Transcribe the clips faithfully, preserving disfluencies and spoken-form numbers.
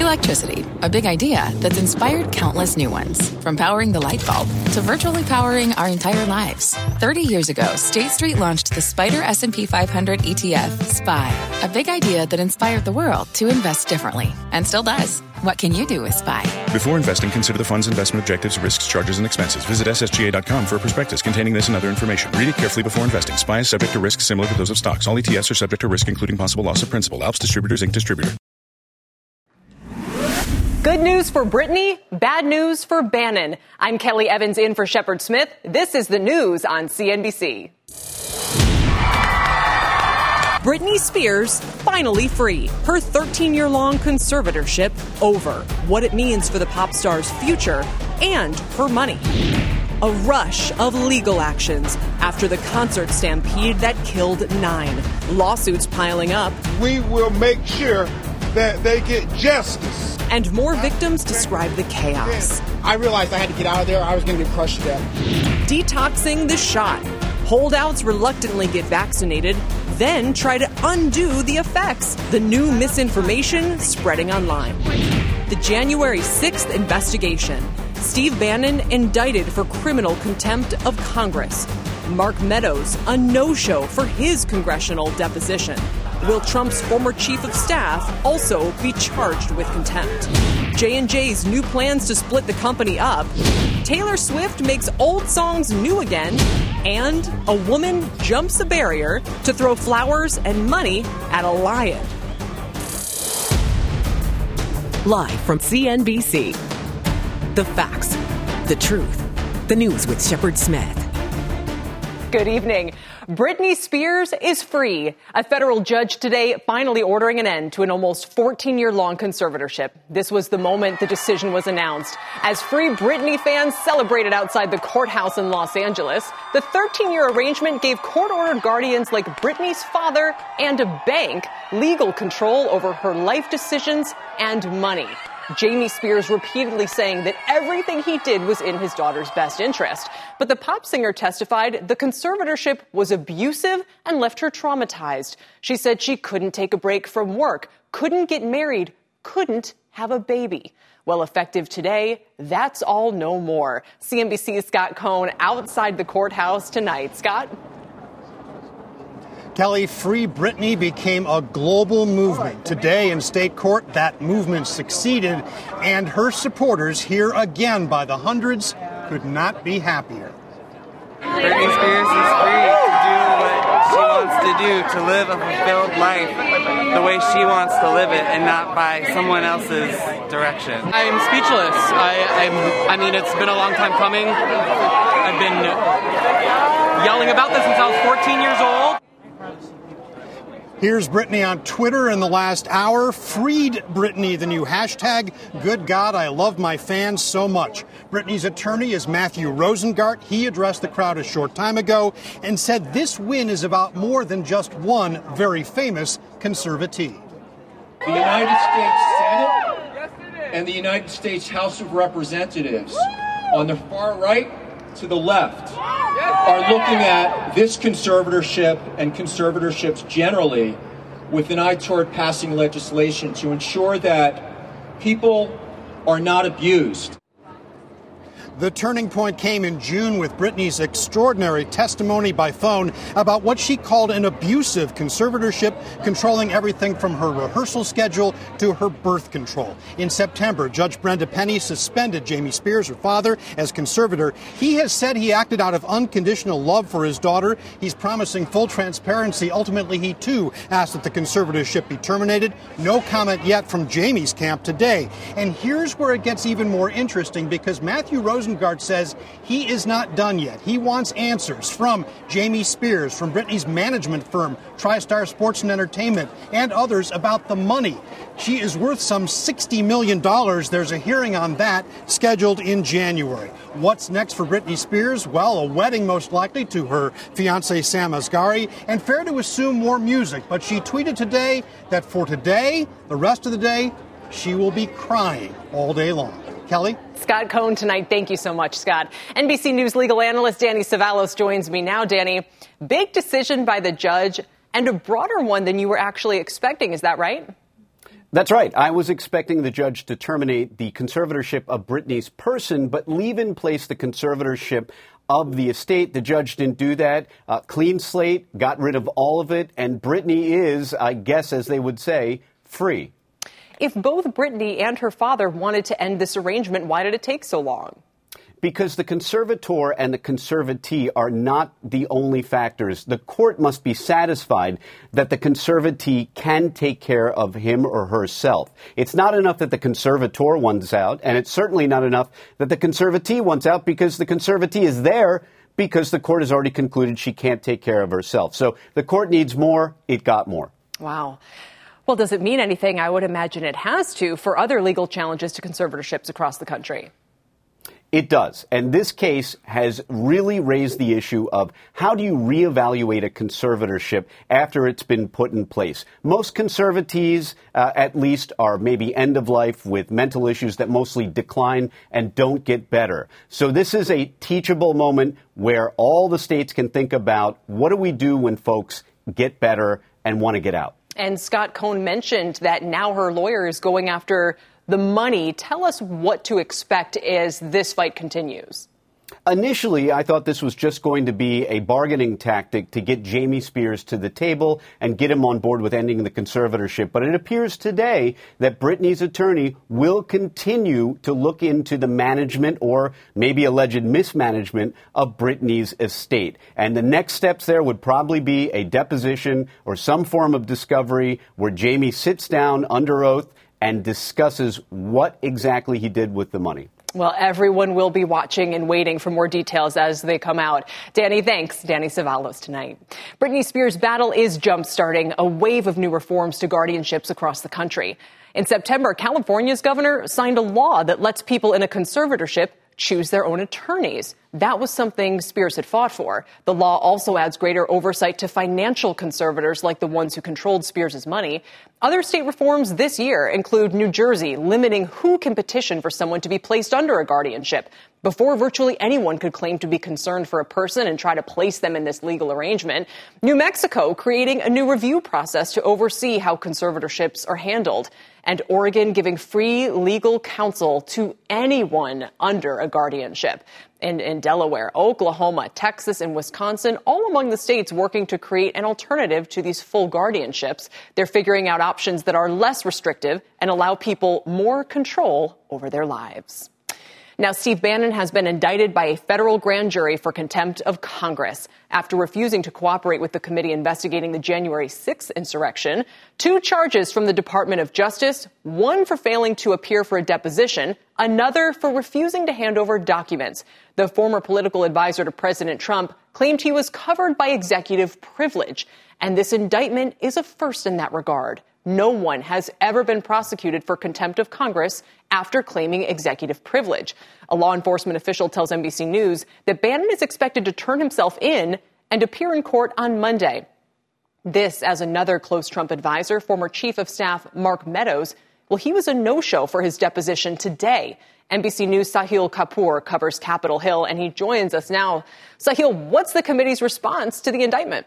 Electricity, a big idea that's inspired countless new ones. From powering the light bulb to virtually powering our entire lives. thirty years ago, State Street launched the Spider S and P five hundred E T F, S P Y, a big idea that inspired the world to invest differently, and still does. What can you do with S P Y? Before investing, consider the fund's investment objectives, risks, charges, and expenses. Visit S S G A dot com for a prospectus containing this and other information. Read it carefully before investing. S P Y is subject to risks similar to those of stocks. All E T Fs are subject to risk, including possible loss of principal. Alps Distributors, Incorporated Distributor. Good news for Britney, bad news for Bannon. I'm Kelly Evans in for Shepard Smith. This is the news on C N B C. Britney Spears finally free. Her thirteen-year-long conservatorship over. What it means for the pop star's future and her money. A rush of legal actions after the concert stampede that killed nine. Lawsuits piling up. We will make sure that they get justice. And more victims describe the chaos. I realized I had to get out of there. I was going to get crushed to death. Detoxing the shot. Holdouts reluctantly get vaccinated, then try to undo the effects. The new misinformation spreading online. The January sixth investigation. Steve Bannon indicted for criminal contempt of Congress. Mark Meadows, a no-show for his congressional deposition. Will Trump's former chief of staff also be charged with contempt? J and J's new plans to split the company up. Taylor Swift makes old songs new again. And a woman jumps a barrier to throw flowers and money at a lion. Live from C N B C. The facts, the truth, the news with Shepard Smith. Good evening. Britney Spears is free. A federal judge today finally ordering an end to an almost fourteen-year-long conservatorship. This was the moment the decision was announced. As Free Britney fans celebrated outside the courthouse in Los Angeles, the thirteen-year arrangement gave court-ordered guardians like Britney's father and a bank legal control over her life decisions and money. Jamie Spears repeatedly saying that everything he did was in his daughter's best interest. But the pop singer testified the conservatorship was abusive and left her traumatized. She said she couldn't take a break from work, couldn't get married, couldn't have a baby. Well, effective today, that's all no more. C N B C's Scott Cohn outside the courthouse tonight. Scott? Kelly, Free Britney became a global movement. Today in state court, that movement succeeded, and her supporters, here again by the hundreds, could not be happier. Britney Spears is free to do what she wants to do, to live a fulfilled life the way she wants to live it and not by someone else's direction. I'm speechless. I, I'm, I mean, it's been a long time coming. I've been yelling about this since I was fourteen years old. Here's Britney on Twitter in the last hour. Freed Britney, the new hashtag. Good God, I love my fans so much. Britney's attorney is Matthew Rosengart. He addressed the crowd a short time ago and said this win is about more than just one very famous conservatee. The United States Senate and the United States House of Representatives on the far right to the left are looking at this conservatorship and conservatorships generally with an eye toward passing legislation to ensure that people are not abused. The turning point came in June with Britney's extraordinary testimony by phone about what she called an abusive conservatorship, controlling everything from her rehearsal schedule to her birth control. In September, Judge Brenda Penny suspended Jamie Spears, her father, as conservator. He has said he acted out of unconditional love for his daughter. He's promising full transparency. Ultimately, he too asked that the conservatorship be terminated. No comment yet from Jamie's camp today. And here's where it gets even more interesting, because Matthew Rosen says he is not done yet. He wants answers from Jamie Spears, from Britney's management firm, TriStar Sports and Entertainment, and others about the money. She is worth some sixty million dollars. There's a hearing on that scheduled in January. What's next for Britney Spears? Well, a wedding most likely to her fiancé Sam Asghari, and fair to assume more music. But she tweeted today that for today, the rest of the day, she will be crying all day long. Kelly? Scott Cohn tonight. Thank you so much, Scott. N B C News legal analyst Danny Savalos joins me now. Danny, big decision by the judge and a broader one than you were actually expecting. Is that right? That's right. I was expecting the judge to terminate the conservatorship of Britney's person, but leave in place the conservatorship of the estate. The judge didn't do that. Uh, clean slate, got rid of all of it, and Britney is, I guess, as they would say, free. If both Britney and her father wanted to end this arrangement, why did it take so long? Because the conservator and the conservatee are not the only factors. The court must be satisfied that the conservatee can take care of him or herself. It's not enough that the conservator wants out, and it's certainly not enough that the conservatee wants out, because the conservatee is there because the court has already concluded she can't take care of herself. So the court needs more. It got more. Wow. Well, does it mean anything? I would imagine it has to for other legal challenges to conservatorships across the country. It does. And this case has really raised the issue of how do you reevaluate a conservatorship after it's been put in place? Most conservatees, uh, at least, are maybe end of life with mental issues that mostly decline and don't get better. So this is a teachable moment where all the states can think about what do we do when folks get better and want to get out. And Scott Cohn mentioned that now her lawyer is going after the money. Tell us what to expect as this fight continues. Initially, I thought this was just going to be a bargaining tactic to get Jamie Spears to the table and get him on board with ending the conservatorship. But it appears today that Britney's attorney will continue to look into the management or maybe alleged mismanagement of Britney's estate. And the next steps there would probably be a deposition or some form of discovery where Jamie sits down under oath and discusses what exactly he did with the money. Well, everyone will be watching and waiting for more details as they come out. Danny, thanks. Danny Savalos tonight. Britney Spears' battle is jump-starting a wave of new reforms to guardianships across the country. In September, California's governor signed a law that lets people in a conservatorship choose their own attorneys. That was something Spears had fought for. The law also adds greater oversight to financial conservators like the ones who controlled Spears' money. Other state reforms this year include New Jersey limiting who can petition for someone to be placed under a guardianship. Before virtually anyone could claim to be concerned for a person and try to place them in this legal arrangement. New Mexico creating a new review process to oversee how conservatorships are handled. And Oregon giving free legal counsel to anyone under a guardianship. And in Delaware, Oklahoma, Texas, and Wisconsin, all among the states working to create an alternative to these full guardianships. They're figuring out options that are less restrictive and allow people more control over their lives. Now, Steve Bannon has been indicted by a federal grand jury for contempt of Congress after refusing to cooperate with the committee investigating the January sixth insurrection. Two charges from the Department of Justice, one for failing to appear for a deposition, another for refusing to hand over documents. The former political advisor to President Trump claimed he was covered by executive privilege, and this indictment is a first in that regard. No one has ever been prosecuted for contempt of Congress after claiming executive privilege. A law enforcement official tells N B C News that Bannon is expected to turn himself in and appear in court on Monday. This as another close Trump advisor, former Chief of Staff Mark Meadows, well, he was a no-show for his deposition today. N B C News' Sahil Kapoor covers Capitol Hill, and he joins us now. Sahil, what's the committee's response to the indictment?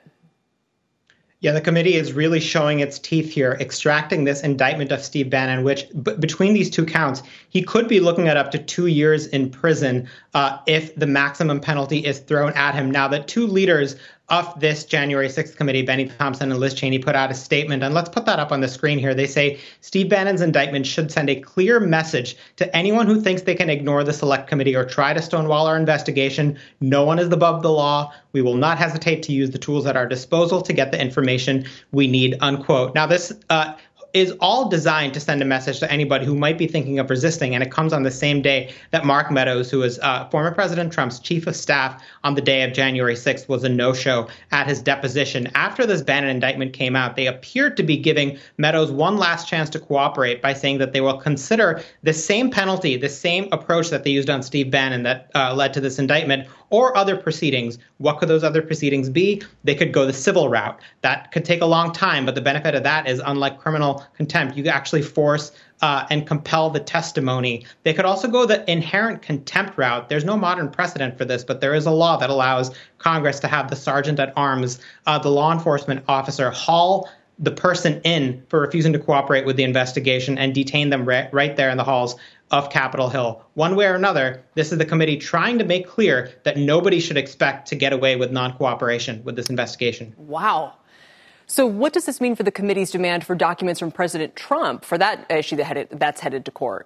Yeah, the committee is really showing its teeth here, extracting this indictment of Steve Bannon, which b- between these two counts, he could be looking at up to two years in prison uh, if the maximum penalty is thrown at him. Now, the two leaders of this January sixth committee, Benny Thompson and Liz Cheney, put out a statement. And let's put that up on the screen here. They say Steve Bannon's indictment should send a clear message to anyone who thinks they can ignore the select committee or try to stonewall our investigation. No one is above the law. We will not hesitate to use the tools at our disposal to get the information we need, unquote. Now, this uh, is all designed to send a message to anybody who might be thinking of resisting. And it comes on the same day that Mark Meadows, who was uh, former President Trump's chief of staff on the day of January sixth, was a no-show at his deposition. After this Bannon indictment came out, they appeared to be giving Meadows one last chance to cooperate by saying that they will consider the same penalty, the same approach that they used on Steve Bannon that uh, led to this indictment, or other proceedings. What could those other proceedings be? They could go the civil route. That could take a long time, but the benefit of that is, unlike criminal contempt, you actually force uh, and compel the testimony. They could also go the inherent contempt route. There's no modern precedent for this, but there is a law that allows Congress to have the sergeant at arms, uh, the law enforcement officer, haul the person in for refusing to cooperate with the investigation and detain them right, right there in the halls of Capitol Hill. One way or another, this is the committee trying to make clear that nobody should expect to get away with non-cooperation with this investigation. Wow. So what does this mean for the committee's demand for documents from President Trump for that issue that headed, that's headed to court?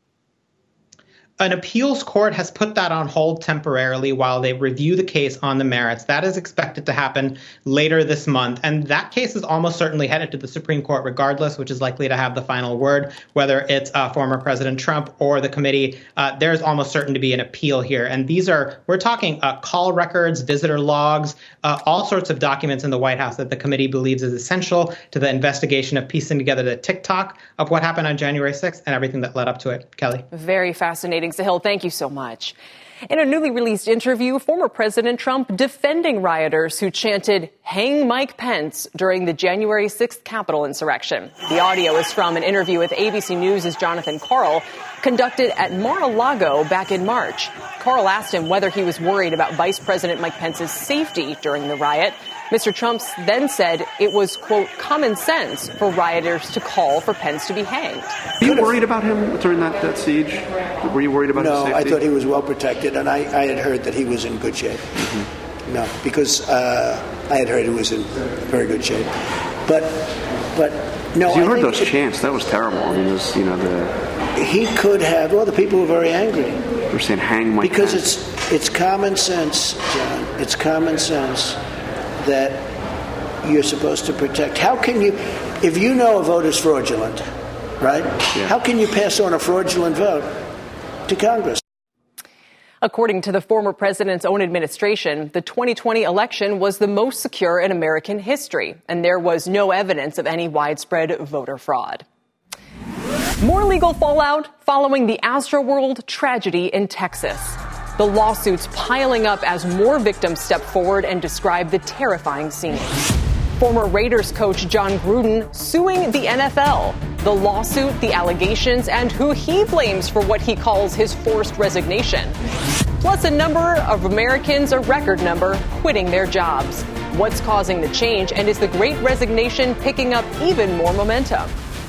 An appeals court has put that on hold temporarily while they review the case on the merits. That is expected to happen later this month. And that case is almost certainly headed to the Supreme Court regardless, which is likely to have the final word, whether it's uh, former President Trump or the committee. Uh, there's almost certain to be an appeal here. And these are, we're talking uh, call records, visitor logs, uh, all sorts of documents in the White House that the committee believes is essential to the investigation of piecing together the tick-tock of what happened on January sixth and everything that led up to it. Kelly. Very fascinating. Sahil, thank you so much. In a newly released interview, former President Trump defending rioters who chanted, "Hang Mike Pence," during the January sixth Capitol insurrection. The audio is from an interview with A B C News' Jonathan Karl, conducted at Mar-a-Lago back in March. Karl asked him whether he was worried about Vice President Mike Pence's safety during the riot. Mister Trump then said it was, quote, common sense for rioters to call for Pence to be hanged. Were you worried about him during that, that siege? Were you worried about no, his safety? No, I thought he was well protected, and I, I had heard that he was in good shape. Mm-hmm. No, because uh, I had heard he was in very good shape. But, but no. You I heard those it, chants. That was terrible. I mean, was, you know, the... He could have, well, the people were very angry. They're saying, hang Mike Because Pence. it's, it's common sense, John. It's common sense that you're supposed to protect. How can you, if you know a vote is fraudulent, right? Yeah. How can you pass on a fraudulent vote to Congress? According to the former president's own administration, the twenty twenty election was the most secure in American history, and there was no evidence of any widespread voter fraud. More legal fallout following the Astroworld tragedy in Texas. The lawsuits piling up as more victims step forward and describe the terrifying scene. Former Raiders coach John Gruden suing the N F L. The lawsuit, the allegations, and who he blames for what he calls his forced resignation. Plus a number of Americans, a record number, quitting their jobs. What's causing the change, and is the Great Resignation picking up even more momentum?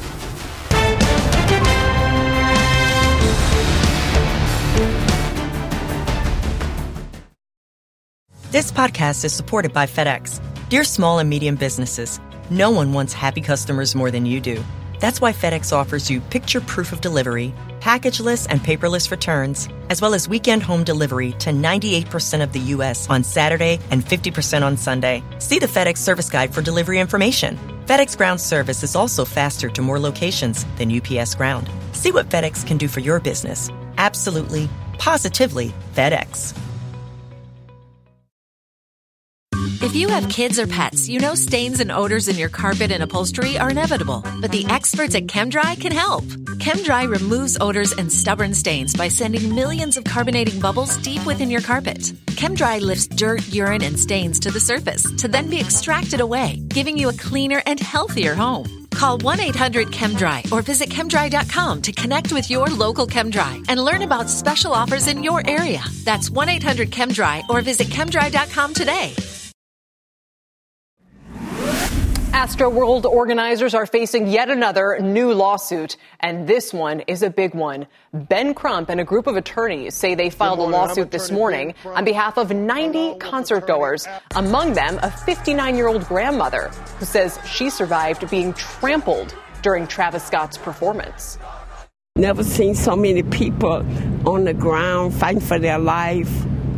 This podcast is supported by FedEx. Dear small and medium businesses, no one wants happy customers more than you do. That's why FedEx offers you picture proof of delivery, packageless and paperless returns, as well as weekend home delivery to ninety-eight percent of the U S on Saturday and fifty percent on Sunday. See the FedEx service guide for delivery information. FedEx Ground service is also faster to more locations than U P S Ground. See what FedEx can do for your business. Absolutely, positively FedEx. If you have kids or pets, you know stains and odors in your carpet and upholstery are inevitable. But the experts at ChemDry can help. ChemDry removes odors and stubborn stains by sending millions of carbonating bubbles deep within your carpet. ChemDry lifts dirt, urine, and stains to the surface to then be extracted away, giving you a cleaner and healthier home. Call one eight hundred ChemDry or visit chemdry dot com to connect with your local ChemDry and learn about special offers in your area. That's one eight hundred ChemDry or visit chemdry dot com today. Astroworld organizers are facing yet another new lawsuit, and this one is a big one. Ben Crump and a group of attorneys say they filed a lawsuit this morning on behalf of ninety concertgoers, among them a fifty-nine-year-old grandmother who says she survived being trampled during Travis Scott's performance. Never seen so many people on the ground fighting for their life.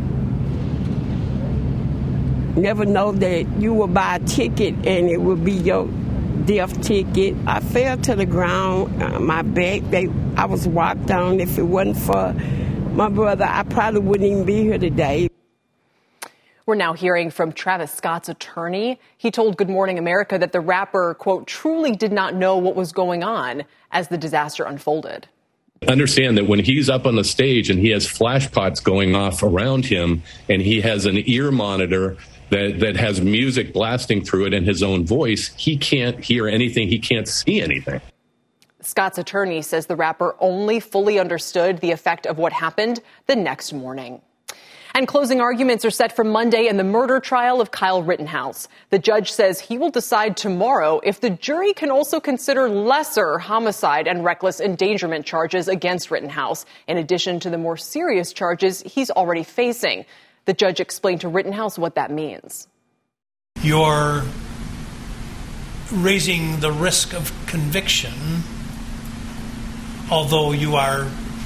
Never know that you will buy a ticket and it will be your death ticket. I fell to the ground, uh, my back, they, I was walked on. If it wasn't for my brother, I probably wouldn't even be here today. We're now hearing from Travis Scott's attorney. He told Good Morning America that the rapper, quote, truly did not know what was going on as the disaster unfolded. Understand that when he's up on the stage and he has flash pots going off around him and he has an ear monitor that, that has music blasting through it in his own voice, he can't hear anything. He can't see anything. Scott's attorney says the rapper only fully understood the effect of what happened the next morning. And closing arguments are set for Monday in the murder trial of Kyle Rittenhouse. The judge says he will decide tomorrow if the jury can also consider lesser homicide and reckless endangerment charges against Rittenhouse, in addition to the more serious charges he's already facing. The judge explained to Rittenhouse what that means. You're raising the risk of conviction, although you are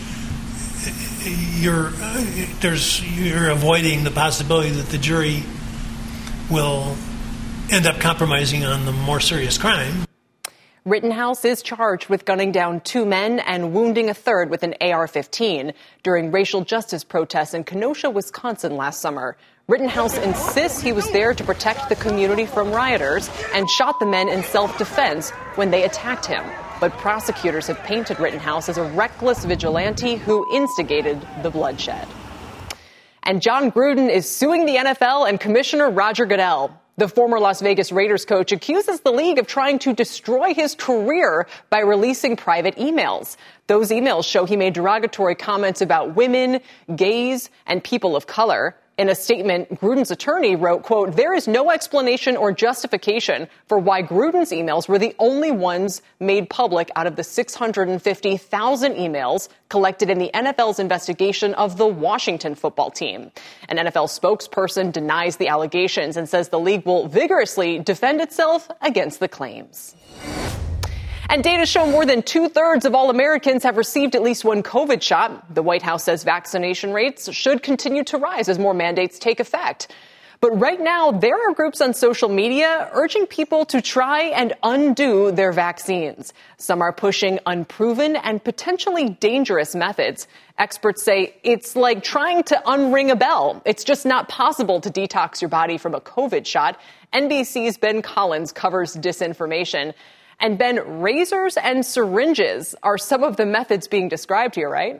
you're uh, there's you're avoiding the possibility that the jury will end up compromising on the more serious crime. Rittenhouse is charged with gunning down two men and wounding a third with an A R fifteen during racial justice protests in Kenosha, Wisconsin last summer. Rittenhouse insists he was there to protect the community from rioters and shot the men in self-defense when they attacked him. But prosecutors have painted Rittenhouse as a reckless vigilante who instigated the bloodshed. And John Gruden is suing the N F L and Commissioner Roger Goodell. The former Las Vegas Raiders coach accuses the league of trying to destroy his career by releasing private emails. Those emails show he made derogatory comments about women, gays, and people of color. In a statement, Gruden's attorney wrote, quote, "There is no explanation or justification for why Gruden's emails were the only ones made public out of the six hundred fifty thousand emails collected in the N F L's investigation of the Washington football team." An N F L spokesperson denies the allegations and says the league will vigorously defend itself against the claims. And data show more than two-thirds of all Americans have received at least one COVID shot. The White House says vaccination rates should continue to rise as more mandates take effect. But right now, there are groups on social media urging people to try and undo their vaccines. Some are pushing unproven and potentially dangerous methods. Experts say it's like trying to unring a bell. It's just not possible to detox your body from a COVID shot. N B C's Ben Collins covers disinformation. And Ben, razors and syringes are some of the methods being described here, right?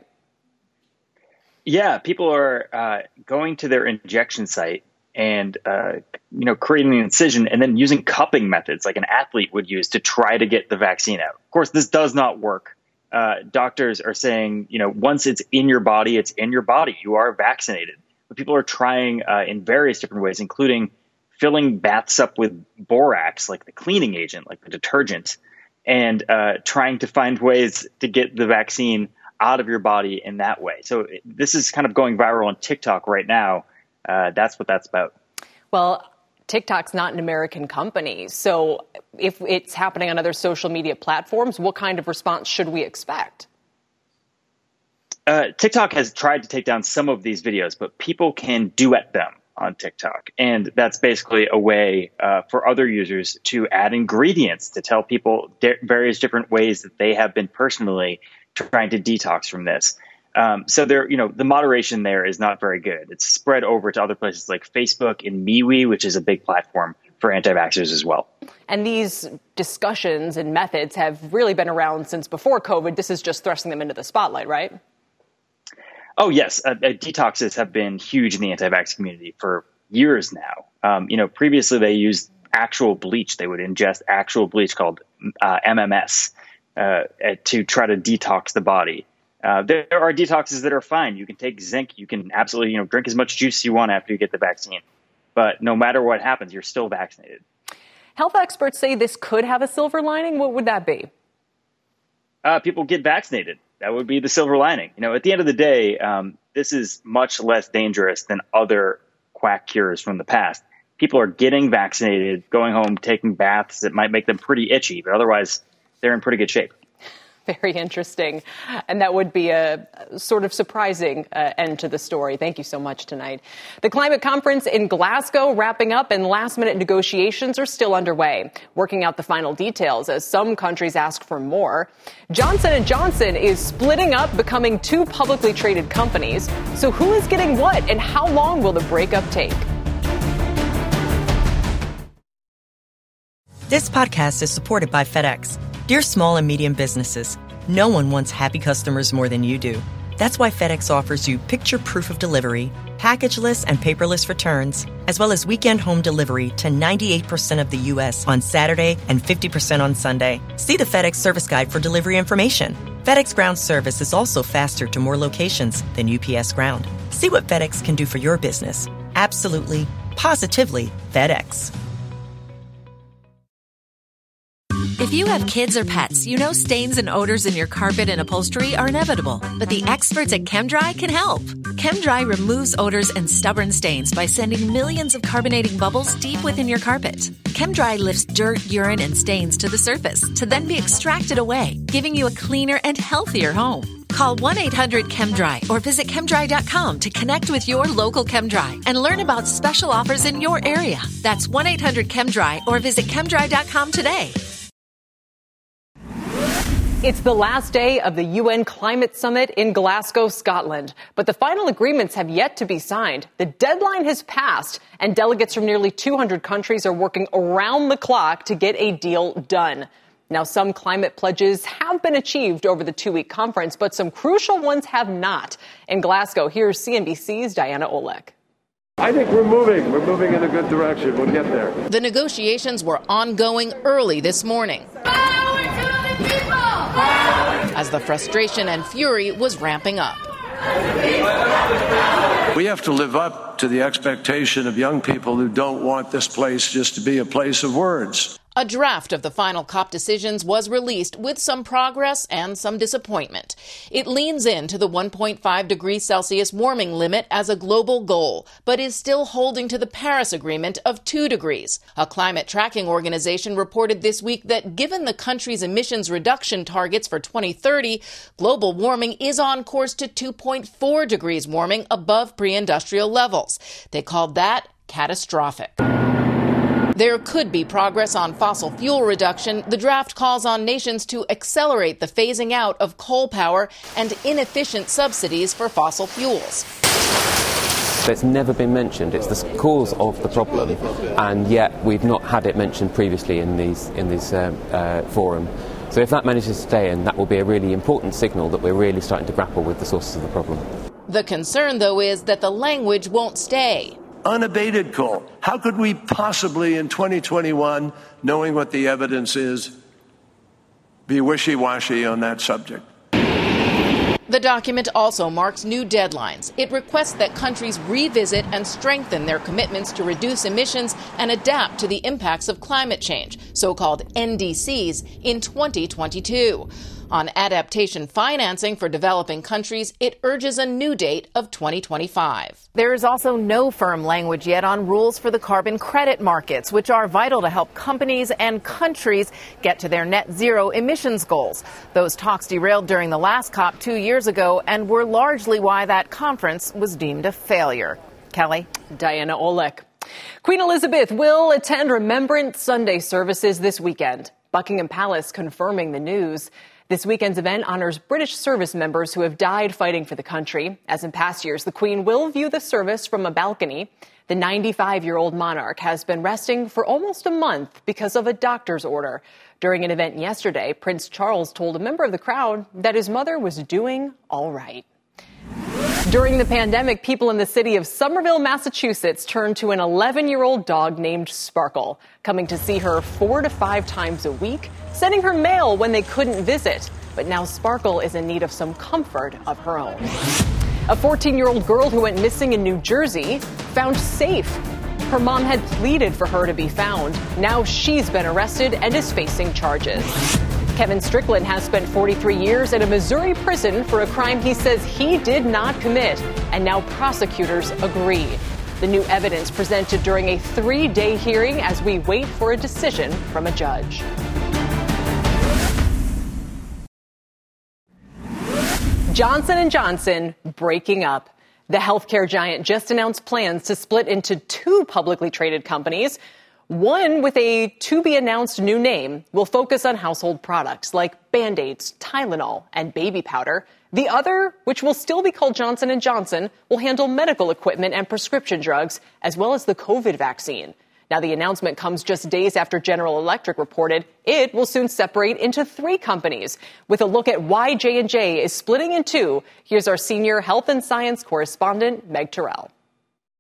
Yeah, people are uh, going to their injection site and, uh, you know, creating an incision and then using cupping methods like an athlete would use to try to get the vaccine out. Of course, this does not work. Uh, doctors are saying, you know, once it's in your body, it's in your body. You are vaccinated. But people are trying uh, in various different ways, including filling baths up with borax, like the cleaning agent, like the detergent, and uh, trying to find ways to get the vaccine out of your body in that way. So this is kind of going viral on TikTok right now. Uh, that's what that's about. Well, TikTok's not an American company. So if it's happening on other social media platforms, what kind of response should we expect? Uh, TikTok has tried to take down some of these videos, but people can duet them on TikTok. And that's basically a way uh, for other users to add ingredients to tell people di- various different ways that they have been personally trying to detox from this. Um, so there, you know, the moderation there is not very good. It's spread over to other places like Facebook and MeWe, which is a big platform for anti-vaxxers as well. And these discussions and methods have really been around since before COVID. This is just thrusting them into the spotlight, right? Oh, yes. Uh, uh, detoxes have been huge in the anti-vax community for years now. Um, you know, previously they used actual bleach. They would ingest actual bleach called uh, M M S uh, to try to detox the body. Uh, there are detoxes that are fine. You can take zinc. You can absolutely, you know, drink as much juice you want after you get the vaccine. But no matter what happens, you're still vaccinated. Health experts say this could have a silver lining. What would that be? Uh, people get vaccinated. That would be the silver lining. You know, at the end of the day, um, this is much less dangerous than other quack cures from the past. People are getting vaccinated, going home, taking baths that might make them pretty itchy, but otherwise they're in pretty good shape. Very interesting. And that would be a sort of surprising uh, end to the story. Thank you so much tonight. The climate conference in Glasgow wrapping up and last minute negotiations are still underway, working out the final details as some countries ask for more. Johnson and Johnson is splitting up, becoming two publicly traded companies. So who is getting what and how long will the breakup take? This podcast is supported by FedEx. Dear small and medium businesses, no one wants happy customers more than you do. That's why FedEx offers you picture proof of delivery, packageless and paperless returns, as well as weekend home delivery to ninety-eight percent of the U S on Saturday and fifty percent on Sunday. See the FedEx service guide for delivery information. FedEx Ground service is also faster to more locations than U P S Ground. See what FedEx can do for your business. Absolutely, positively FedEx. If you have kids or pets, you know stains and odors in your carpet and upholstery are inevitable. But the experts at ChemDry can help. ChemDry removes odors and stubborn stains by sending millions of carbonating bubbles deep within your carpet. ChemDry lifts dirt, urine, and stains to the surface to then be extracted away, giving you a cleaner and healthier home. Call one eight hundred ChemDry or visit chemdry dot com to connect with your local ChemDry and learn about special offers in your area. That's one eight hundred ChemDry or visit chemdry dot com today. It's the last day of the U N Climate Summit in Glasgow, Scotland. But the final agreements have yet to be signed. The deadline has passed, and delegates from nearly two hundred countries are working around the clock to get a deal done. Now, some climate pledges have been achieved over the two-week conference, but some crucial ones have not. In Glasgow, here's C N B C's Diana Olek. I think we're moving. We're moving in a good direction. We'll get there. The negotiations were ongoing early this morning, as the frustration and fury was ramping up. We have to live up to the expectation of young people who don't want this place just to be a place of words. A draft of the final COP decisions was released with some progress and some disappointment. It leans into the one point five degrees Celsius warming limit as a global goal, but is still holding to the Paris Agreement of two degrees. A climate tracking organization reported this week that given the country's emissions reduction targets for twenty thirty, global warming is on course to two point four degrees warming above pre-industrial levels. They called that catastrophic. There could be progress on fossil fuel reduction. The draft calls on nations to accelerate the phasing out of coal power and inefficient subsidies for fossil fuels. It's never been mentioned. It's the cause of the problem, and yet we've not had it mentioned previously in these in this uh, uh, forum. So if that manages to stay in, that will be a really important signal that we're really starting to grapple with the sources of the problem. The concern, though, is that the language won't stay. Unabated coal. How could we possibly in twenty twenty-one, knowing what the evidence is, be wishy-washy on that subject? The document also marks new deadlines. It requests that countries revisit and strengthen their commitments to reduce emissions and adapt to the impacts of climate change, so-called N D Cs, in twenty twenty-two. On adaptation financing for developing countries, it urges a new date of twenty twenty-five. There is also no firm language yet on rules for the carbon credit markets, which are vital to help companies and countries get to their net zero emissions goals. Those talks derailed during the last COP two years ago and were largely why that conference was deemed a failure. Kelly? Diana Olek. Queen Elizabeth will attend Remembrance Sunday services this weekend. Buckingham Palace confirming the news. This weekend's event honors British service members who have died fighting for the country. As in past years, the Queen will view the service from a balcony. The ninety-five-year-old monarch has been resting for almost a month because of a doctor's order. During an event yesterday, Prince Charles told a member of the crowd that his mother was doing all right. During the pandemic, people in the city of Somerville, Massachusetts, turned to an eleven-year-old dog named Sparkle, coming to see her four to five times a week, sending her mail when they couldn't visit. But now Sparkle is in need of some comfort of her own. A fourteen-year-old girl who went missing in New Jersey found safe. Her mom had pleaded for her to be found. Now she's been arrested and is facing charges. Kevin Strickland has spent forty-three years in a Missouri prison for a crime he says he did not commit, and now prosecutors agree. The new evidence presented during a three-day hearing as we wait for a decision from a judge. Johnson and Johnson breaking up. The healthcare giant just announced plans to split into two publicly traded companies. One with a to-be-announced new name will focus on household products like Band-Aids, Tylenol, and baby powder. The other, which will still be called Johnson and Johnson, will handle medical equipment and prescription drugs, as well as the COVID vaccine. Now, the announcement comes just days after General Electric reported it will soon separate into three companies. With a look at why J and J is splitting in two, here's our senior health and science correspondent, Meg Terrell.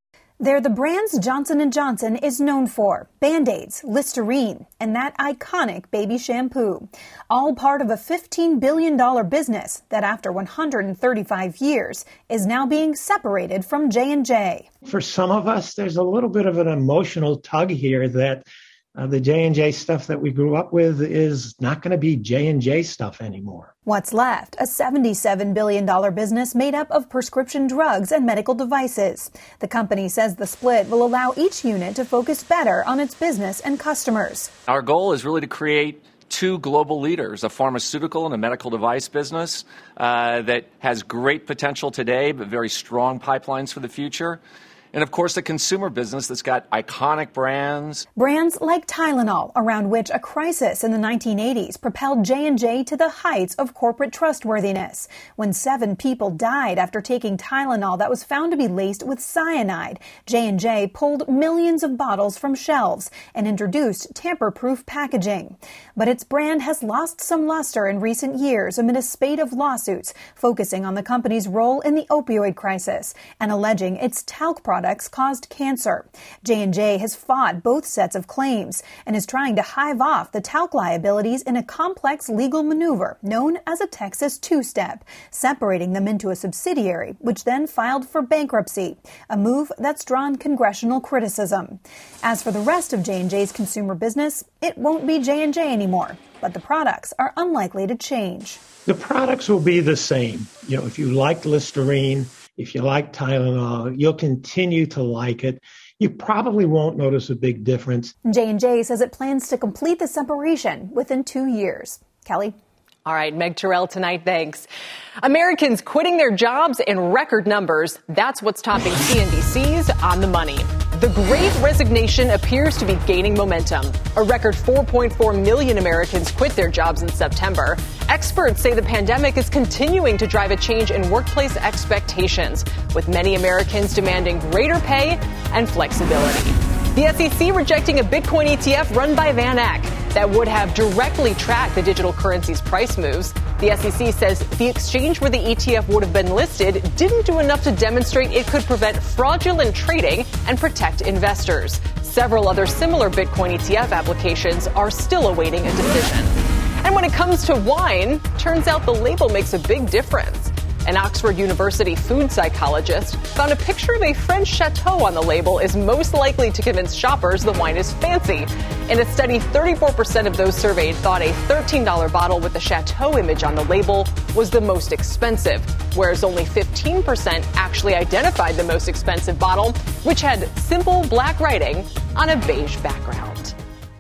They're the brands Johnson and Johnson is known for: Band-Aids, Listerine, and that iconic baby shampoo. All part of a fifteen billion dollars business that after one hundred thirty-five years is now being separated from J and J. For some of us, there's a little bit of an emotional tug here that Uh, the J and J stuff that we grew up with is not going to be J and J stuff anymore. What's left? A seventy-seven billion dollars business made up of prescription drugs and medical devices. The company says the split will allow each unit to focus better on its business and customers. Our goal is really to create two global leaders, a pharmaceutical and a medical device business uh, that has great potential today, but very strong pipelines for the future. And, of course, a consumer business that's got iconic brands. Brands like Tylenol, around which a crisis in the nineteen eighties propelled J and J to the heights of corporate trustworthiness. When seven people died after taking Tylenol that was found to be laced with cyanide, J and J pulled millions of bottles from shelves and introduced tamper-proof packaging. But its brand has lost some luster in recent years amid a spate of lawsuits focusing on the company's role in the opioid crisis and alleging its talc products caused cancer. J and J has fought both sets of claims and is trying to hive off the talc liabilities in a complex legal maneuver known as a Texas two-step, separating them into a subsidiary, which then filed for bankruptcy, a move that's drawn congressional criticism. As for the rest of J and J's consumer business, it won't be J and J anymore, but the products are unlikely to change. The products will be the same. You know, if you like Listerine, if you like Tylenol, you'll continue to like it. You probably won't notice a big difference. J and J says it plans to complete the separation within two years. Kelly? All right, Meg Terrell tonight, thanks. Americans quitting their jobs in record numbers. That's what's topping C N B C's On the Money. The Great Resignation appears to be gaining momentum. A record four point four million Americans quit their jobs in September. Experts say the pandemic is continuing to drive a change in workplace expectations, with many Americans demanding greater pay and flexibility. The S E C rejecting a Bitcoin E T F run by Van Eck that would have directly tracked the digital currency's price moves. The S E C says the exchange where the E T F would have been listed didn't do enough to demonstrate it could prevent fraudulent trading and protect investors. Several other similar Bitcoin E T F applications are still awaiting a decision. And when it comes to wine, turns out the label makes a big difference. An Oxford University food psychologist found a picture of a French chateau on the label is most likely to convince shoppers the wine is fancy. In a study, thirty-four percent of those surveyed thought a thirteen dollars bottle with the chateau image on the label was the most expensive, whereas only fifteen percent actually identified the most expensive bottle, which had simple black writing on a beige background.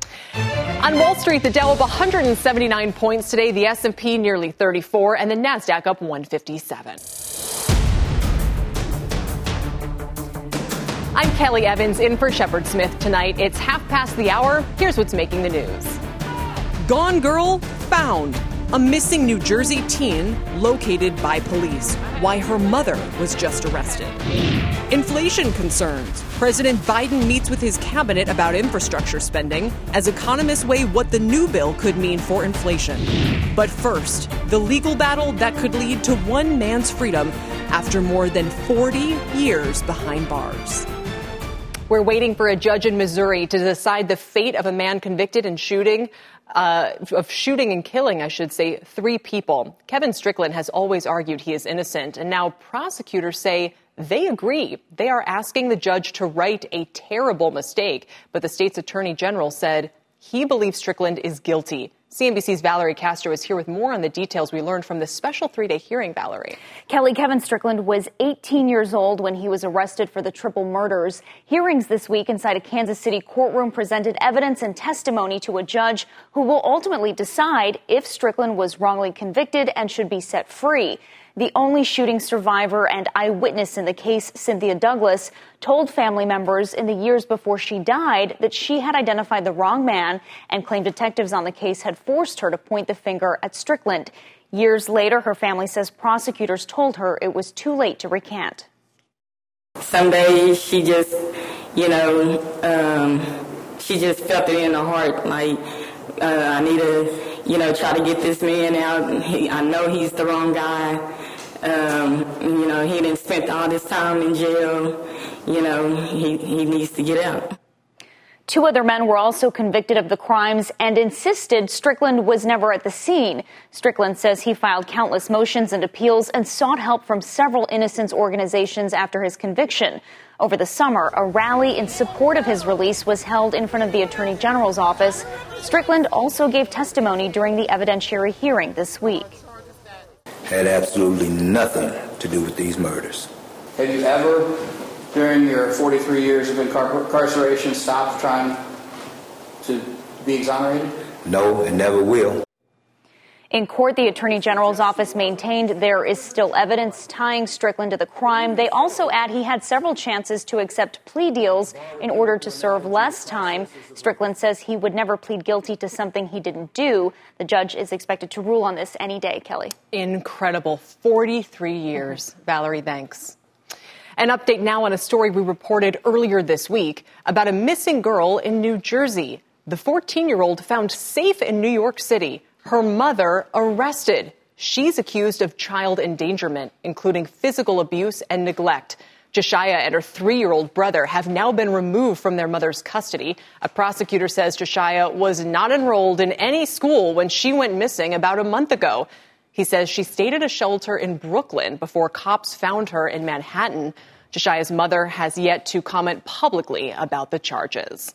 On Wall Street, the Dow up one hundred seventy-nine points today, the S and P nearly thirty-four, and the Nasdaq up one fifty-seven. I'm Kelly Evans in for Shepard Smith tonight. It's half past the hour. Here's what's making the news. Gone girl found. A missing New Jersey teen located by police. Why her mother was just arrested. Inflation concerns. President Biden meets with his cabinet about infrastructure spending as economists weigh what the new bill could mean for inflation. But first, the legal battle that could lead to one man's freedom after more than forty years behind bars. We're waiting for a judge in Missouri to decide the fate of a man convicted in shooting, uh, of shooting and killing, I should say, three people. Kevin Strickland has always argued he is innocent, and now prosecutors say they agree. They are asking the judge to right a terrible mistake, but the state's attorney general said he believes Strickland is guilty. C N B C's Valerie Castro is here with more on the details we learned from this special three-day hearing, Valerie. Kelly, Kevin Strickland was eighteen years old when he was arrested for the triple murders. Hearings this week inside a Kansas City courtroom presented evidence and testimony to a judge who will ultimately decide if Strickland was wrongly convicted and should be set free. The only shooting survivor and eyewitness in the case, Cynthia Douglas, told family members in the years before she died that she had identified the wrong man and claimed detectives on the case had forced her to point the finger at Strickland. Years later, her family says prosecutors told her it was too late to recant. Some days she just, you know, um, she just felt it in her heart, like, uh, I need to, you know, try to get this man out. He, I know he's the wrong guy. Um, you know, he done spent all this time in jail. you know, he, he needs to get out. Two other men were also convicted of the crimes and insisted Strickland was never at the scene. Strickland says he filed countless motions and appeals and sought help from several innocence organizations after his conviction. Over the summer, a rally in support of his release was held in front of the Attorney General's office. Strickland also gave testimony during the evidentiary hearing this week. Had absolutely nothing to do with these murders. Have you ever, during your forty-three years of incarceration, stopped trying to be exonerated? No, and never will. In court, the Attorney General's office maintained there is still evidence tying Strickland to the crime. They also add he had several chances to accept plea deals in order to serve less time. Strickland says he would never plead guilty to something he didn't do. The judge is expected to rule on this any day, Kelly. Incredible. forty-three years. Mm-hmm. Valerie, thanks. An update now on a story we reported earlier this week about a missing girl in New Jersey. The fourteen-year-old found safe in New York City. Her mother arrested. She's accused of child endangerment, including physical abuse and neglect. Josiah and her three-year-old brother have now been removed from their mother's custody. A prosecutor says Josiah was not enrolled in any school when she went missing about a month ago. He says she stayed at a shelter in Brooklyn before cops found her in Manhattan. Josiah's mother has yet to comment publicly about the charges.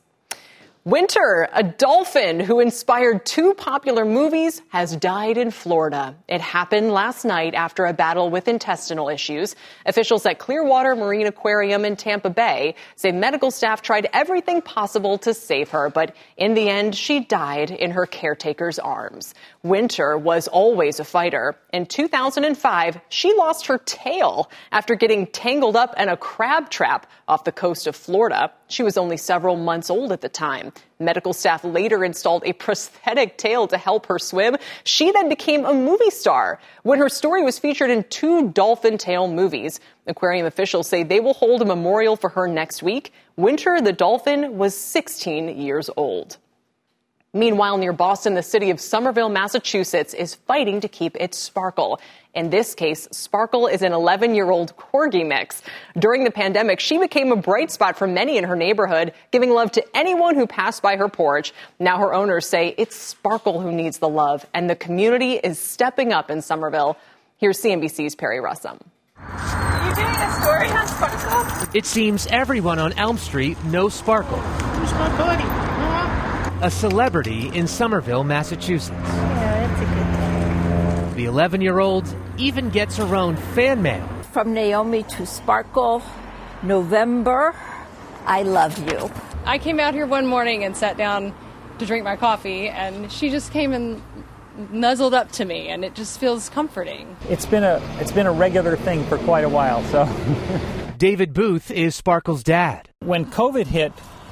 Winter, a dolphin who inspired two popular movies, has died in Florida. It happened last night after a battle with intestinal issues. Officials at Clearwater Marine Aquarium in Tampa Bay say medical staff tried everything possible to save her, but in the end, she died in her caretaker's arms. Winter was always a fighter. In two thousand five, she lost her tail after getting tangled up in a crab trap off the coast of Florida. She was only several months old at the time. Medical staff later installed a prosthetic tail to help her swim. She then became a movie star when her story was featured in two dolphin tail movies. Aquarium officials say they will hold a memorial for her next week. Winter the dolphin was sixteen years old. Meanwhile, near Boston, the city of Somerville, Massachusetts, is fighting to keep its Sparkle. In this case, Sparkle is an eleven-year-old corgi mix. During the pandemic, she became a bright spot for many in her neighborhood, giving love to anyone who passed by her porch. Now her owners say it's Sparkle who needs the love, and the community is stepping up in Somerville. Here's C N B C's Perry Russum. Are you doing a story on Sparkle? It seems everyone on Elm Street knows Sparkle. Who's my buddy? A celebrity in Somerville, Massachusetts. Yeah, it's a good day. The eleven-year-old even gets her own fan mail. From Naomi to Sparkle, November, I love you. I came out here one morning and sat down to drink my coffee, and she just came and nuzzled up to me, and it just feels comforting. It's been a it's been a regular thing for quite a while. So, David Booth is Sparkle's dad. When COVID hit,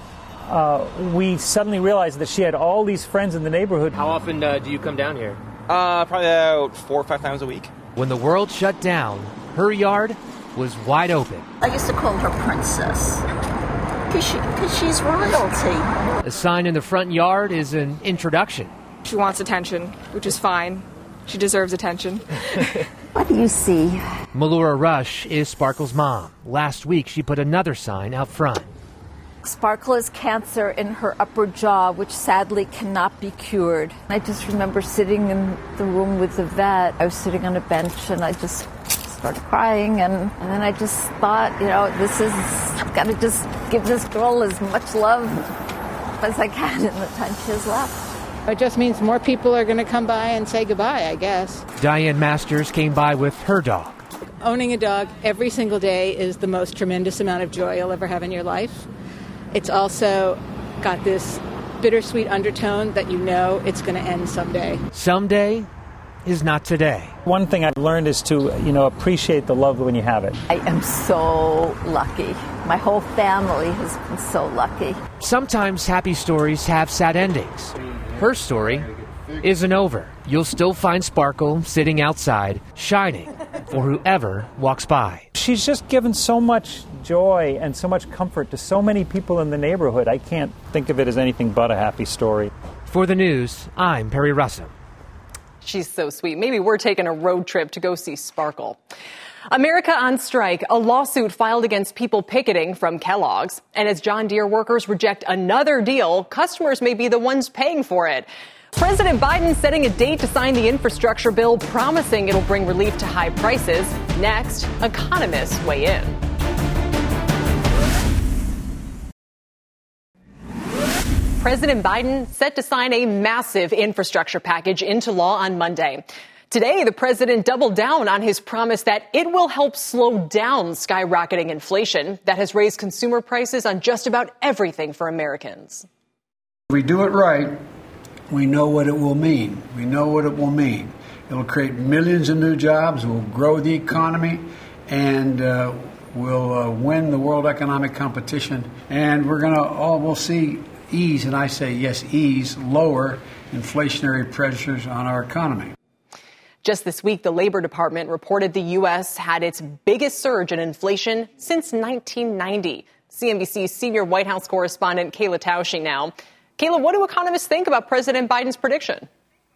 Uh, we suddenly realized that she had all these friends in the neighborhood. How often uh, do you come down here? Uh, probably about four or five times a week. When the world shut down, her yard was wide open. I used to call her Princess because she, she's royalty. A sign in the front yard is an introduction. She wants attention, which is fine. She deserves attention. What do you see? Melora Rush is Sparkle's mom. Last week, she put another sign out front. Sparkle has cancer in her upper jaw, which sadly cannot be cured. I just remember sitting in the room with the vet. I was sitting on a bench and I just started crying. And, and then I just thought, you know, this is, I've got to just give this girl as much love as I can in the time she has left. It just means more people are going to come by and say goodbye, I guess. Diane Masters came by with her dog. Owning a dog every single day is the most tremendous amount of joy you'll ever have in your life. It's also got this bittersweet undertone that you know it's going to end someday. Someday is not today. One thing I've learned is to, you know, appreciate the love when you have it. I am so lucky. My whole family has been so lucky. Sometimes happy stories have sad endings. Her story isn't over. You'll still find Sparkle sitting outside, shining for whoever walks by. She's just given so much joy and so much comfort to so many people in the neighborhood. I can't think of it as anything but a happy story. For the news, I'm Perry Russum. She's so sweet. Maybe we're taking a road trip to go see Sparkle. America on strike, a lawsuit filed against people picketing from Kellogg's. And as John Deere workers reject another deal, customers may be the ones paying for it. President Biden setting a date to sign the infrastructure bill, promising it'll bring relief to high prices. Next, economists weigh in. President Biden set to sign a massive infrastructure package into law on Monday. Today, the president doubled down on his promise that it will help slow down skyrocketing inflation that has raised consumer prices on just about everything for Americans. If we do it right, we know what it will mean. We know what it will mean. It will create millions of new jobs, it will grow the economy, and uh, we'll uh, win the world economic competition. And we're going to, oh, we'll see ease, and I say yes, ease, lower inflationary pressures on our economy. Just this week, the Labor Department reported the U S had its biggest surge in inflation since nineteen ninety. C N B C's senior White House correspondent Kayla Tausche now. Kayla, what do economists think about President Biden's prediction?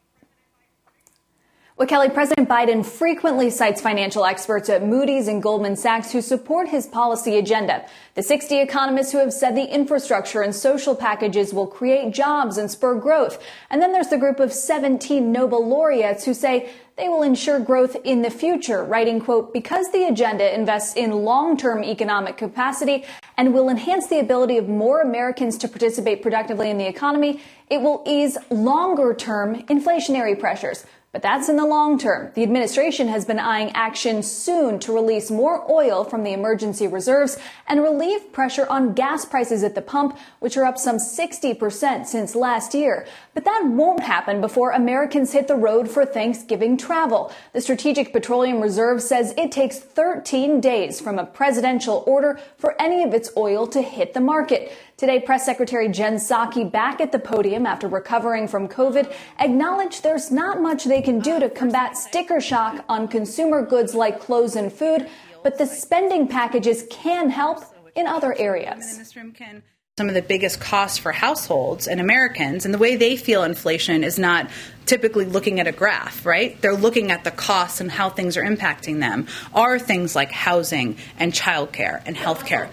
Well, Kelly, President Biden frequently cites financial experts at Moody's and Goldman Sachs who support his policy agenda. The sixty economists who have said the infrastructure and social packages will create jobs and spur growth. And then there's the group of seventeen Nobel laureates who say they will ensure growth in the future, writing, quote, because the agenda invests in long-term economic capacity and will enhance the ability of more Americans to participate productively in the economy, it will ease longer-term inflationary pressures. But that's in the long term. The administration has been eyeing action soon to release more oil from the emergency reserves and relieve pressure on gas prices at the pump, which are up some sixty percent since last year. But that won't happen before Americans hit the road for Thanksgiving travel. The Strategic Petroleum Reserve says it takes thirteen days from a presidential order for any of its oil to hit the market. Today, Press Secretary Jen Psaki, back at the podium after recovering from COVID, acknowledged there's not much they can do to combat sticker shock on consumer goods like clothes and food, but the spending packages can help in other areas. Some of the biggest costs for households and Americans, and the way they feel inflation is not typically looking at a graph, right? They're looking at the costs and how things are impacting them, are things like housing and childcare and healthcare.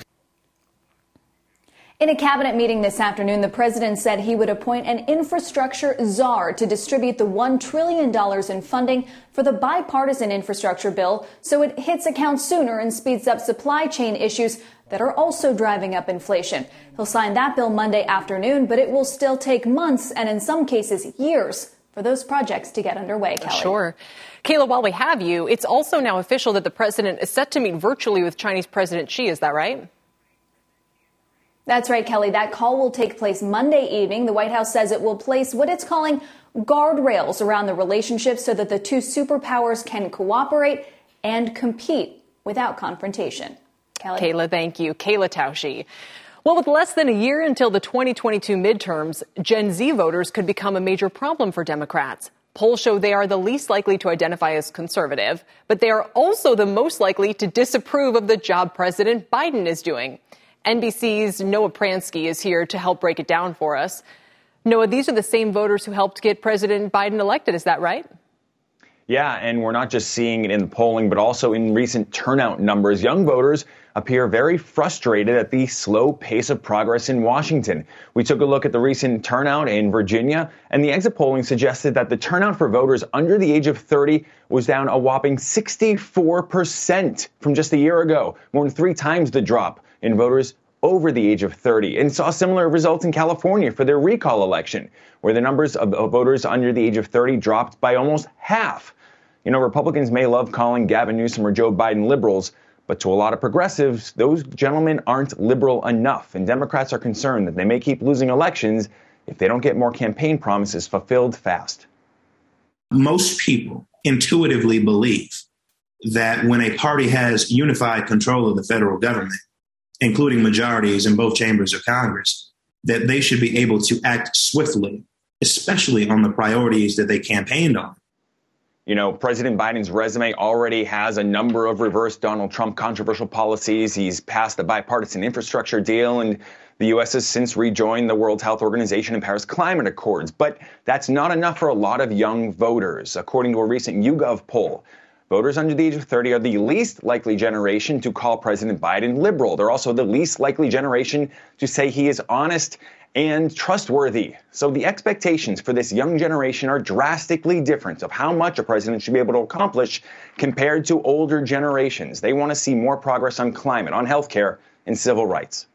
In a cabinet meeting this afternoon, the president said he would appoint an infrastructure czar to distribute the one trillion dollars in funding for the bipartisan infrastructure bill so it hits accounts sooner and speeds up supply chain issues that are also driving up inflation. He'll sign that bill Monday afternoon, but it will still take months and in some cases years for those projects to get underway, Kelly. Sure. Kayla, while we have you, it's also now official that the president is set to meet virtually with Chinese President Xi. Is that right? That's right, Kelly. That call will take place Monday evening. The White House says it will place what it's calling guardrails around the relationship so that the two superpowers can cooperate and compete without confrontation. Kelly? Kayla, thank you. Kayla Tausche. Well, with less than a year until the twenty twenty-two midterms, Gen Z voters could become a major problem for Democrats. Polls show they are the least likely to identify as conservative, but they are also the most likely to disapprove of the job President Biden is doing. N B C's Noah Pransky is here to help break it down for us. Noah, these are the same voters who helped get President Biden elected. Is that right? Yeah, and we're not just seeing it in the polling, but also in recent turnout numbers. Young voters appear very frustrated at the slow pace of progress in Washington. We took a look at the recent turnout in Virginia, and the exit polling suggested that the turnout for voters under the age of thirty was down a whopping sixty-four percent from just a year ago, more than three times the drop in voters over the age of thirty, and saw similar results in California for their recall election, where the numbers of voters under the age of thirty dropped by almost half. You know, Republicans may love calling Gavin Newsom or Joe Biden liberals, but to a lot of progressives, those gentlemen aren't liberal enough, and Democrats are concerned that they may keep losing elections if they don't get more campaign promises fulfilled fast. Most people intuitively believe that when a party has unified control of the federal government, including majorities in both chambers of Congress, that they should be able to act swiftly, especially on the priorities that they campaigned on. You know, President Biden's resume already has a number of reverse Donald Trump controversial policies. He's passed the bipartisan infrastructure deal, and the U S has since rejoined the World Health Organization and Paris Climate Accords. But that's not enough for a lot of young voters. According to a recent YouGov poll, voters under the age of thirty are the least likely generation to call President Biden liberal. They're also the least likely generation to say he is honest and trustworthy. So the expectations for this young generation are drastically different of how much a president should be able to accomplish compared to older generations. They want to see more progress on climate, on healthcare, and civil rights.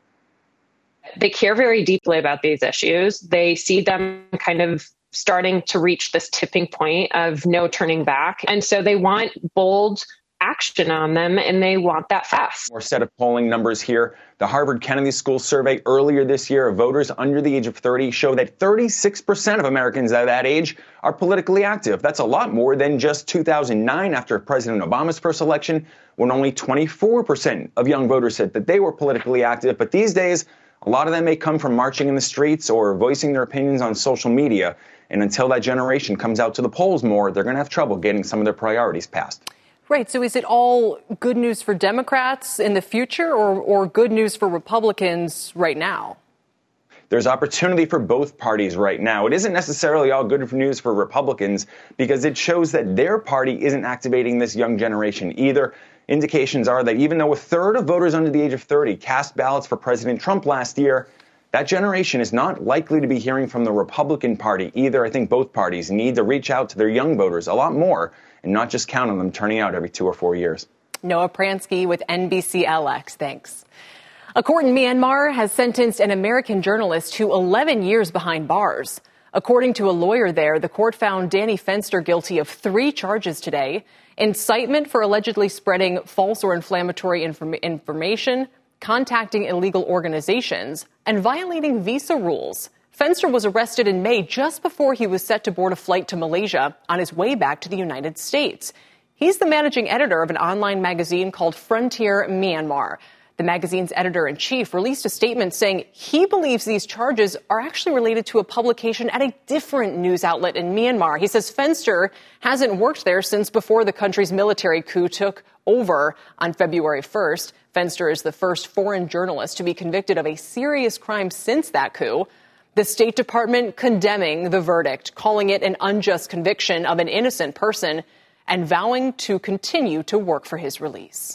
They care very deeply about these issues. They see them kind of starting to reach this tipping point of no turning back. And so they want bold action on them, and they want that fast. More set of polling numbers here. The Harvard Kennedy School survey earlier this year of voters under the age of thirty show that thirty-six percent of Americans at that age are politically active. That's a lot more than just two thousand nine after President Obama's first election, when only twenty-four percent of young voters said that they were politically active. But these days, a lot of them may come from marching in the streets or voicing their opinions on social media. And until that generation comes out to the polls more, they're going to have trouble getting some of their priorities passed. Right. So is it all good news for Democrats in the future or, or good news for Republicans right now? There's opportunity for both parties right now. It isn't necessarily all good news for Republicans because it shows that their party isn't activating this young generation either. Indications are that even though a third of voters under the age of thirty cast ballots for President Trump last year, that generation is not likely to be hearing from the Republican Party either. I think both parties need to reach out to their young voters a lot more and not just count on them turning out every two or four years. Noah Pransky with N B C L X. Thanks. A court in Myanmar has sentenced an American journalist to eleven years behind bars. According to a lawyer there, the court found Danny Fenster guilty of three charges today: incitement for allegedly spreading false or inflammatory inform- information, contacting illegal organizations, and violating visa rules. Fenster was arrested in May just before he was set to board a flight to Malaysia on his way back to the United States. He's the managing editor of an online magazine called Frontier Myanmar. The magazine's editor-in-chief released a statement saying he believes these charges are actually related to a publication at a different news outlet in Myanmar. He says Fenster hasn't worked there since before the country's military coup took over on February first. Fenster is the first foreign journalist to be convicted of a serious crime since that coup. The State Department condemning the verdict, calling it an unjust conviction of an innocent person, and vowing to continue to work for his release.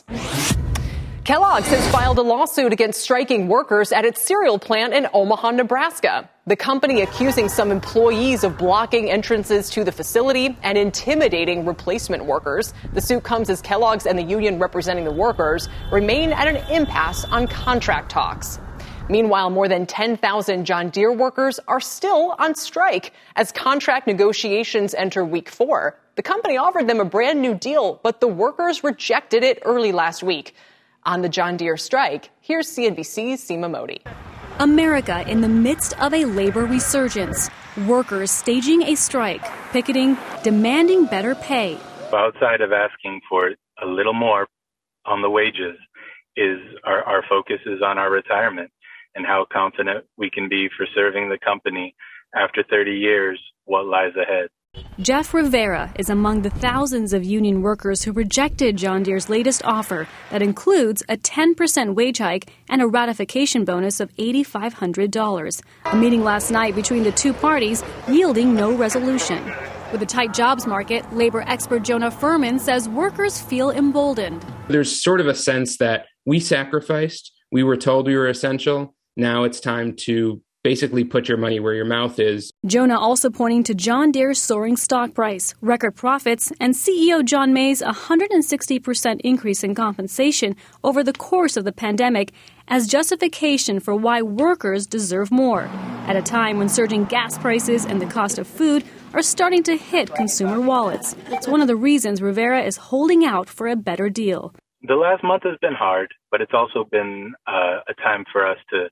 Kellogg's has filed a lawsuit against striking workers at its cereal plant in Omaha, Nebraska. The company accusing some employees of blocking entrances to the facility and intimidating replacement workers. The suit comes as Kellogg's and the union representing the workers remain at an impasse on contract talks. Meanwhile, more than ten thousand John Deere workers are still on strike as contract negotiations enter week four. The company offered them a brand new deal, but the workers rejected it early last week. On the John Deere strike, here's C N B C's Seema Modi. America in the midst of a labor resurgence. Workers staging a strike, picketing, demanding better pay. Outside of asking for a little more on the wages, is our, our focus is on our retirement and how confident we can be for serving the company after thirty years, what lies ahead. Jeff Rivera is among the thousands of union workers who rejected John Deere's latest offer that includes a ten percent wage hike and a ratification bonus of eight thousand five hundred dollars. A meeting last night between the two parties yielding no resolution. With a tight jobs market, labor expert Jonah Furman says workers feel emboldened. There's sort of a sense that we sacrificed, we were told we were essential, now it's time to basically put your money where your mouth is. Jonah also pointing to John Deere's soaring stock price, record profits, and C E O John May's one hundred sixty percent increase in compensation over the course of the pandemic as justification for why workers deserve more, at a time when surging gas prices and the cost of food are starting to hit consumer wallets. It's one of the reasons Rivera is holding out for a better deal. The last month has been hard, but it's also been uh, a time for us to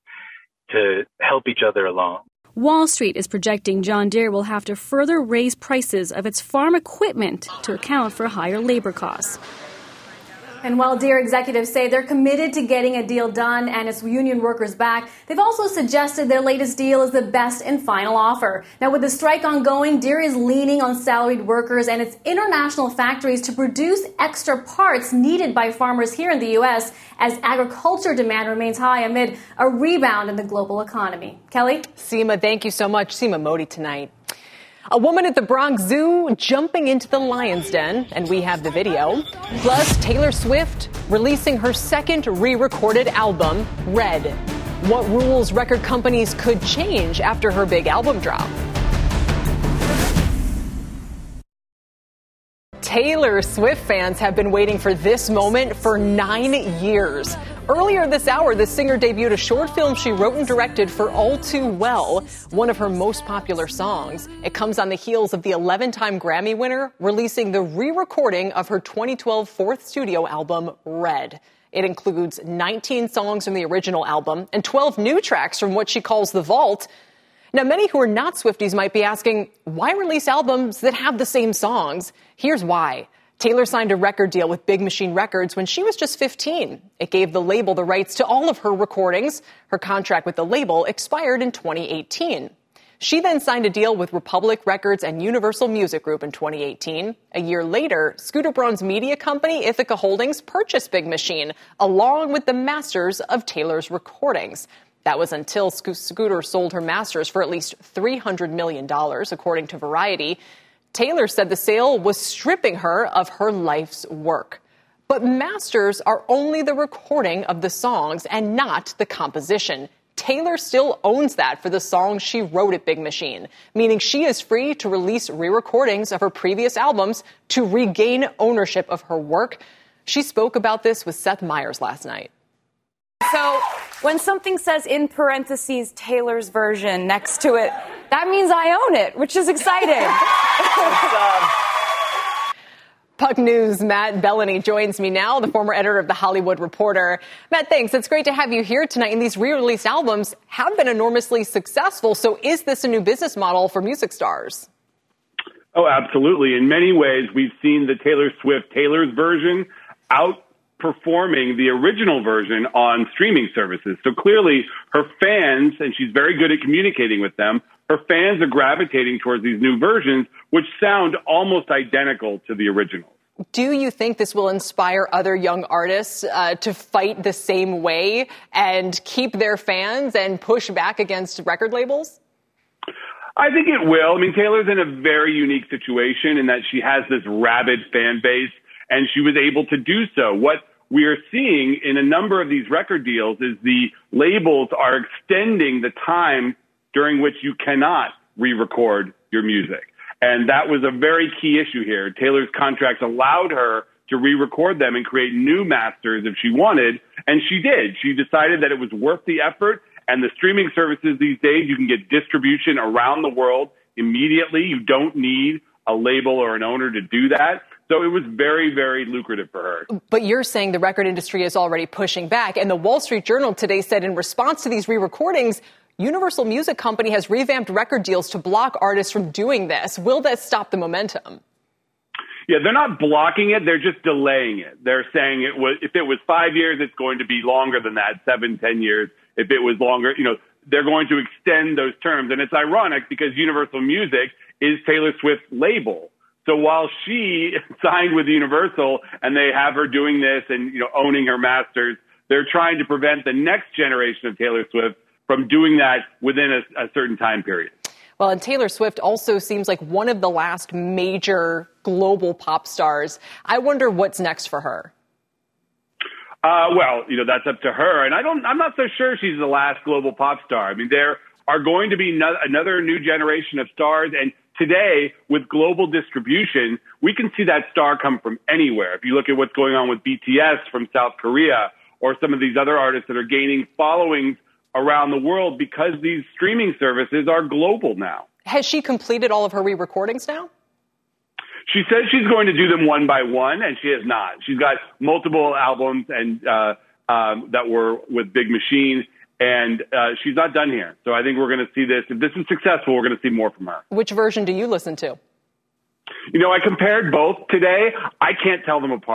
to help each other along. Wall Street is projecting John Deere will have to further raise prices of its farm equipment to account for higher labor costs. And while Deere executives say they're committed to getting a deal done and its union workers back, they've also suggested their latest deal is the best and final offer. Now, with the strike ongoing, Deere is leaning on salaried workers and its international factories to produce extra parts needed by farmers here in the U S as agriculture demand remains high amid a rebound in the global economy. Kelly? Seema, thank you so much. Seema Modi tonight. A woman at the Bronx Zoo jumping into the lion's den, and we have the video. Plus, Taylor Swift releasing her second re-recorded album, Red. What rules record companies could change after her big album drop. Taylor Swift fans have been waiting for this moment for nine years. Earlier this hour, the singer debuted a short film she wrote and directed for All Too Well, one of her most popular songs. It comes on the heels of the eleven-time Grammy winner releasing the re-recording of her twenty twelve fourth studio album, Red. It includes nineteen songs from the original album and twelve new tracks from what she calls the vault. Now, many who are not Swifties might be asking, why release albums that have the same songs? Here's why. Taylor signed a record deal with Big Machine Records when she was just fifteen. It gave the label the rights to all of her recordings. Her contract with the label expired in twenty eighteen. She then signed a deal with Republic Records and Universal Music Group in twenty eighteen. A year later, Scooter Braun's media company, Ithaca Holdings, purchased Big Machine, along with the masters of Taylor's recordings. That was until Scooter sold her masters for at least three hundred million dollars, according to Variety. Taylor said the sale was stripping her of her life's work. But masters are only the recording of the songs and not the composition. Taylor still owns that for the songs she wrote at Big Machine, meaning she is free to release re-recordings of her previous albums to regain ownership of her work. She spoke about this with Seth Meyers last night. So when something says in parentheses Taylor's version next to it, that means I own it, which is exciting. Puck News' Matt Bellany joins me now, the former editor of The Hollywood Reporter. Matt, thanks. It's great to have you here tonight. And these re-released albums have been enormously successful. So is this a new business model for music stars? Oh, absolutely. In many ways, we've seen the Taylor Swift Taylor's version outperforming the original version on streaming services. So clearly her fans, and she's very good at communicating with them, her fans are gravitating towards these new versions, which sound almost identical to the original. Do you think this will inspire other young artists uh, to fight the same way and keep their fans and push back against record labels? I think it will. I mean, Taylor's in a very unique situation in that she has this rabid fan base, and she was able to do so. What we are seeing in a number of these record deals is the labels are extending the time during which you cannot re-record your music. And that was a very key issue here. Taylor's contracts allowed her to re-record them and create new masters if she wanted, and she did. She decided that it was worth the effort, and the streaming services these days, you can get distribution around the world immediately. You don't need a label or an owner to do that. So it was very, very lucrative for her. But you're saying the record industry is already pushing back. And the Wall Street Journal today said in response to these re-recordings, Universal Music Company has revamped record deals to block artists from doing this. Will that stop the momentum? Yeah, they're not blocking it. They're just delaying it. They're saying it was, if it was five years, it's going to be longer than that, seven, ten years. If it was longer, you know, they're going to extend those terms. And it's ironic because Universal Music is Taylor Swift's label. So while she signed with Universal and they have her doing this and, you know, owning her masters, they're trying to prevent the next generation of Taylor Swift from doing that within a, a certain time period. Well, and Taylor Swift also seems like one of the last major global pop stars. I wonder what's next for her. Uh, well, you know, that's up to her. And I don't, I'm not so sure she's the last global pop star. I mean, there are going to be no, another new generation of stars. And today, with global distribution, we can see that star come from anywhere. If you look at what's going on with B T S from South Korea or some of these other artists that are gaining followings around the world because these streaming services are global now. Has she completed all of her re-recordings now? She says she's going to do them one by one, and she has not. She's got multiple albums and uh, um, that were with Big Machine, and uh, she's not done here. So I think we're going to see this. If this is successful, we're going to see more from her. Which version do you listen to? You know, I compared both today. I can't tell them apart.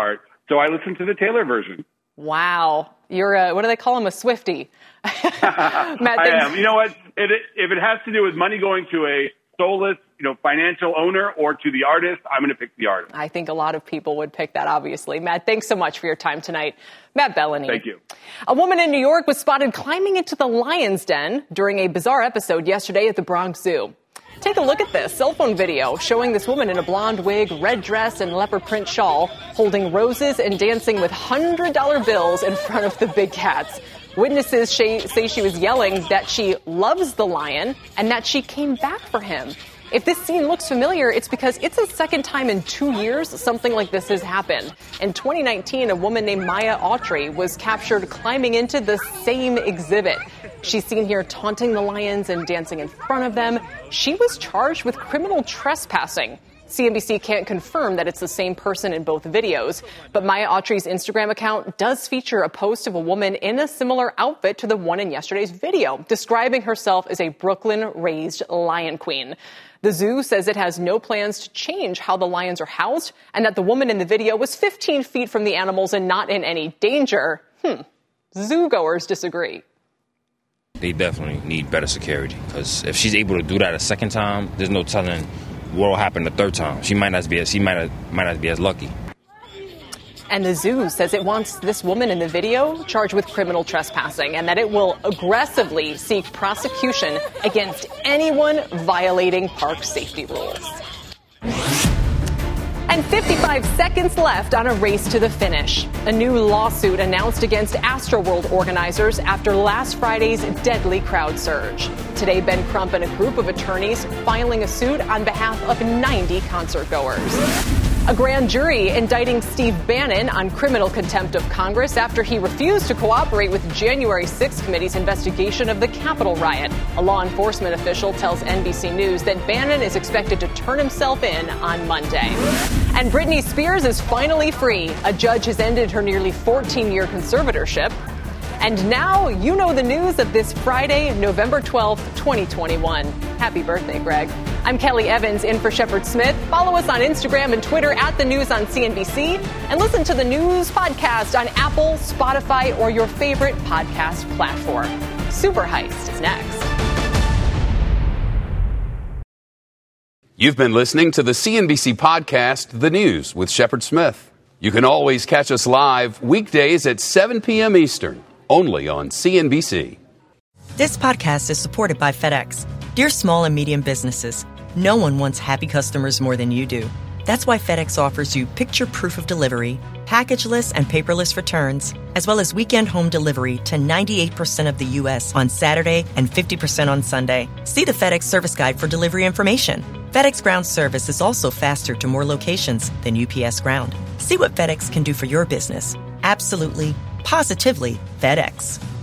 So I listened to the Taylor version. Wow. You're a, what do they call him, a Swiftie? Matt, I am. You know what? It, if it has to do with money going to a soulless, you know, financial owner or to the artist, I'm going to pick the artist. I think a lot of people would pick that, obviously. Matt, thanks so much for your time tonight. Matt Bellany. Thank you. A woman in New York was spotted climbing into the lion's den during a bizarre episode yesterday at the Bronx Zoo. Take a look at this cell phone video showing this woman in a blonde wig, red dress, and leopard print shawl holding roses and dancing with one hundred dollar bills in front of the big cats. Witnesses say she was yelling that she loves the lion and that she came back for him. If this scene looks familiar, it's because it's the second time in two years something like this has happened. In twenty nineteen, a woman named Maya Autry was captured climbing into the same exhibit. She's seen here taunting the lions and dancing in front of them. She was charged with criminal trespassing. C N B C can't confirm that it's the same person in both videos, but Maya Autry's Instagram account does feature a post of a woman in a similar outfit to the one in yesterday's video, describing herself as a Brooklyn-raised lion queen. The zoo says it has no plans to change how the lions are housed and that the woman in the video was fifteen feet from the animals and not in any danger. Hmm. Zoo-goers disagree. They definitely need better security, because if she's able to do that a second time, there's no telling what will happen the third time. She might not be as, she might not, might not be as lucky. And the zoo says it wants this woman in the video charged with criminal trespassing and that it will aggressively seek prosecution against anyone violating park safety rules. And fifty-five seconds left on a race to the finish. A new lawsuit announced against Astroworld organizers after last Friday's deadly crowd surge. Today, Ben Crump and a group of attorneys filing a suit on behalf of ninety concert goers. A grand jury indicting Steve Bannon on criminal contempt of Congress after he refused to cooperate with January sixth committee's investigation of the Capitol riot. A law enforcement official tells N B C News that Bannon is expected to turn himself in on Monday. And Britney Spears is finally free. A judge has ended her nearly fourteen-year conservatorship. And now you know the news of this Friday, November twelfth, twenty twenty-one. Happy birthday, Greg. I'm Kelly Evans in for Shepard Smith. Follow us on Instagram and Twitter at The News on C N B C. And listen to the News podcast on Apple, Spotify, or your favorite podcast platform. Super Heist is next. You've been listening to the C N B C podcast, The News with Shepard Smith. You can always catch us live weekdays at seven p.m. Eastern, only on C N B C. This podcast is supported by FedEx. Dear small and medium businesses, no one wants happy customers more than you do. That's why FedEx offers you picture proof of delivery, packageless and paperless returns, as well as weekend home delivery to ninety-eight percent of the U S on Saturday and fifty percent on Sunday. See the FedEx service guide for delivery information. FedEx Ground service is also faster to more locations than U P S Ground. See what FedEx can do for your business. Absolutely, positively FedEx.